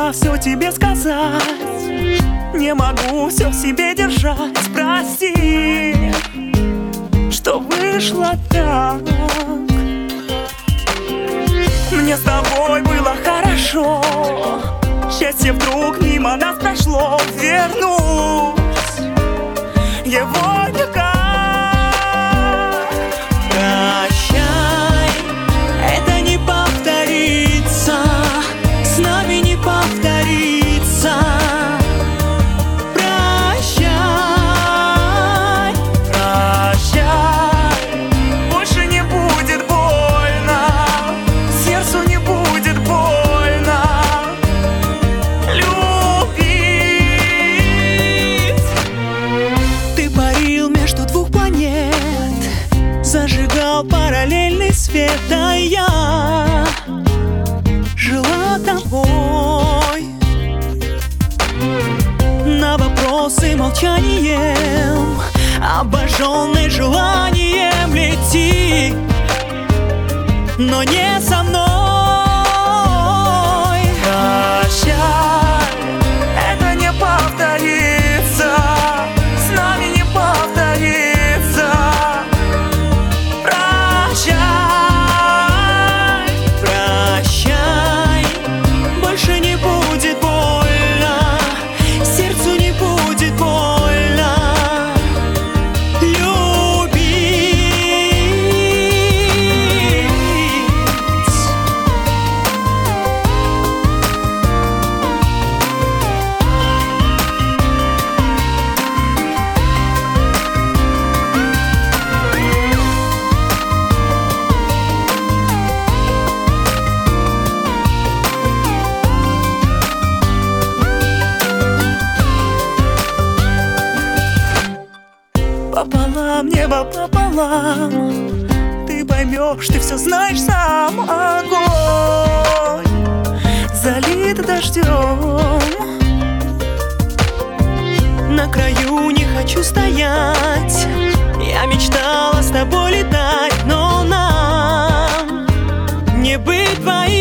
я все тебе сказать. Не могу все в себе держать. Прости, что вышло так. Мне с тобой было хорошо, счастье вдруг мимо нас прошло. Вернуть его никак. Прощай, это не повторится, с нами не повторится. Прощай, прощай, больше не будет больно, сердцу не будет больно любить. ты парил между двух планет, зажигал параллельный свет, а я жила тобой. На вопросы молчанием, обожженный желанием лети, но не со мной. Прощай, это не повторится, с нами не повторится. Прощай, Прощай, больше не будет больно, сердцу не будет больно любить. пополам, небо пополам, ты поймешь, ты все знаешь сам. Огонь залит дождем, На краю не хочу стоять, я мечтала с тобой летать, но нам не быть двоим.